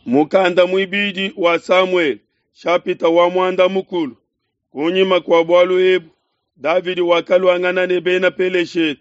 Mukanda mwibidi wa Samuel, shapita wa mwanda mukulu. Kunyima kwa bwalu ebu, Davidi wakaluangana nebena peleshet.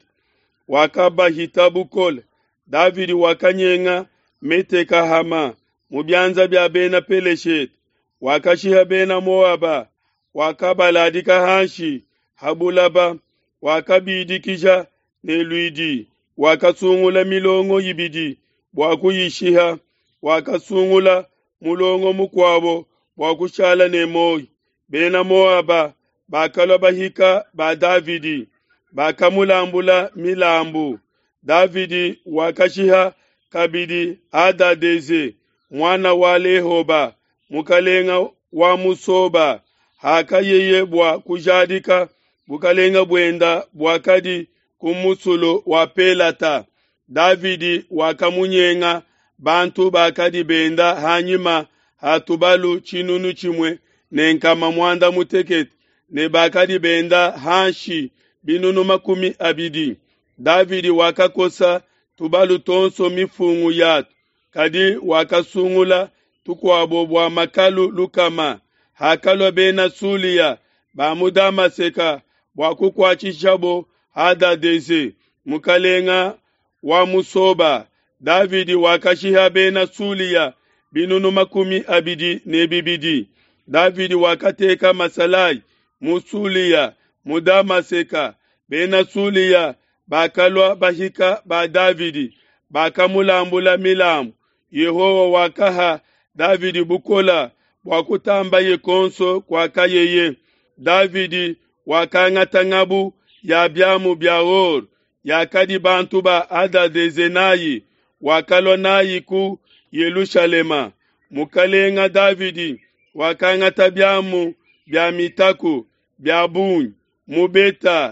Wakaba hitabu kole, Davidi wakanyenga meteka hama. Mubyanza bya bena peleshet. Wakashiha bena Moaba. Wakaba ladika hanshi, habulaba. Wakabidikisha neluidi. Wakasungula milongo yibidi. Wakuyishiha. Wakasungula mulongo mukwabo. Wakushala nemoi. Bena Moaba. Bakalo bahika ba Davidi. Bakamulambula milambu. Davidi wakashiha kabidi Adadeze. Mwana wa Lehoba. Mukalenga wa Musoba. Haka yeye bwa kujadika. Bukalenga bwenda bwakadi kumusulo wa Pelata. Davidi wakamunyenga. Bantu bakadi benda hanyima hatubalu chinunu chimwe. Nenkama mwanda muteketi. Ne bakadi benda hanshi binunu makumi abidi. Davidi wakakosa tubalu tonso mifungu yatu. Kadi wakasungula tukwabo bwa makalu lukama. Hakalo bena sulia bamudama seka wakukwachishabo Hadadeze. Mukalenga wa Musoba. Davidi wakashiha bena sulia binunu makumi abidi nebibidi. Davidi wakateka masalai musulia mudama seka bena sulia bakalwa bahika ba Davidi bakamulambula milamu. Yehowa wakaha Davidi bukola wakutamba yekonso kwa kayeye. Davidi wakangatangabu ya byamu byaor ya kadi bantu ba Hadadeze nayi wakalwa nayi ku Yerusalema. Mukalenga Davidi wakangata byamu bya mitaku bya bunyi mubeta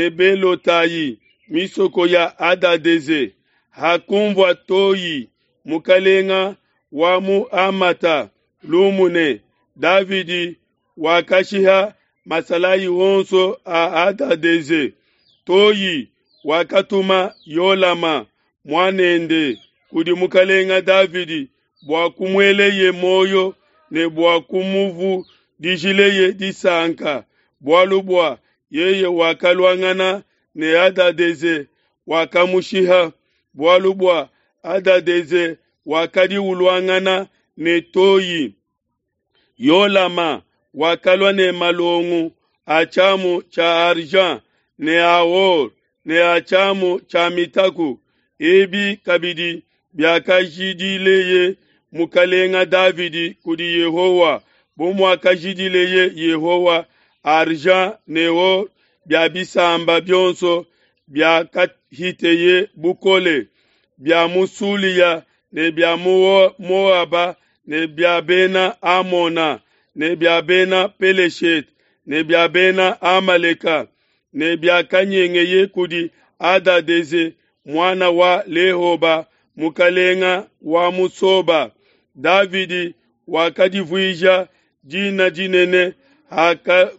nebelotayi misoko ya Hadadeze. Hakumvwa toyi mukalenga wa Muamata lumune. Davidi wakashiha masalayi wonso a Hadadeze. Toyi wakatuma Yolama mwanende kudi mukalenga Davidi bwa kumweleye moyo ne bwa kumuvu dijileye disanka. Bwalubwa yeye wakalwangana ne Hadadeze wakamushiha. Bwalubwa Hadadeze wakadi ulwangana ne Toyi. Yolama wakalwa ne malongu achamu cha arjan ne awor ne achamu cha mitaku. Ebi kabidi byakajidileye mukalenga Davidi kudi Yehowa. Bomu akajidileye Yehowa arjan newo bya bisamba byonso bya kahiteye bukole bya musulia ne bya Moaba ne bya bena Amona ne bya bena Peleshet ne bya bena Amaleka ne bya kanyengeye kudi Hadadeze mwana wa Lehoba mukalenga wa Musoba. Davidi wakadivwija jina jinene haka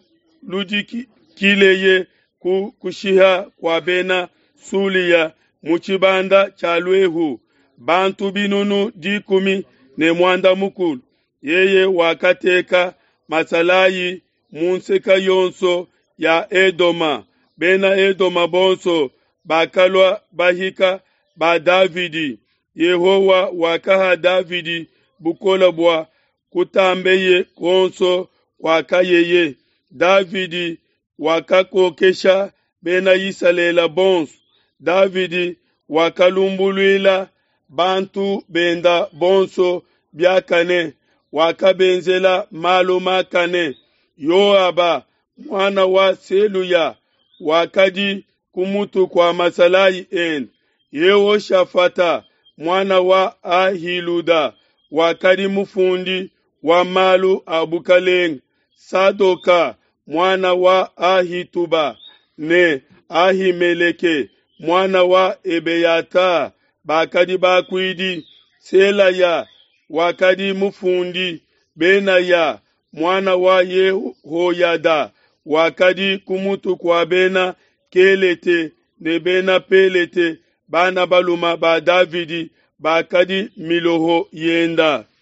ludikileye kushiha kwa bena sulia muchibanda chalwehu. Bantu binunu dikumi ne mwanda mukulu. Yeye wakateka masalayi munseka yonso ya Edoma. Bena Edoma bonso bakalwa bahika ba Davidi. Yehowa wakaha Davidi bukola bwa kutambeye konso wakayeye. Davidi wakakokesha bena Isalela bonso. Davidi wakalumbulwila bantu benda bonso byakane. Wakabenzela maluma kane. Yoaba mwana wa Seluya wakadi kumutu kwa masalayi en. Yehoshafata mwana wa Ahiluda wakadi mufundi wa malu abukaleng. Sadoka mwana wa Ahituba ne Ahimeleke mwana wa Ebeyata bakadi bakwidi. Selaya wakadi mufundi. Benaya mwana wa Yehoyada wakadi kumutu kwa bena Kelete ne bena Pelete bana baluma ba Davidi bakadi miloho yenda.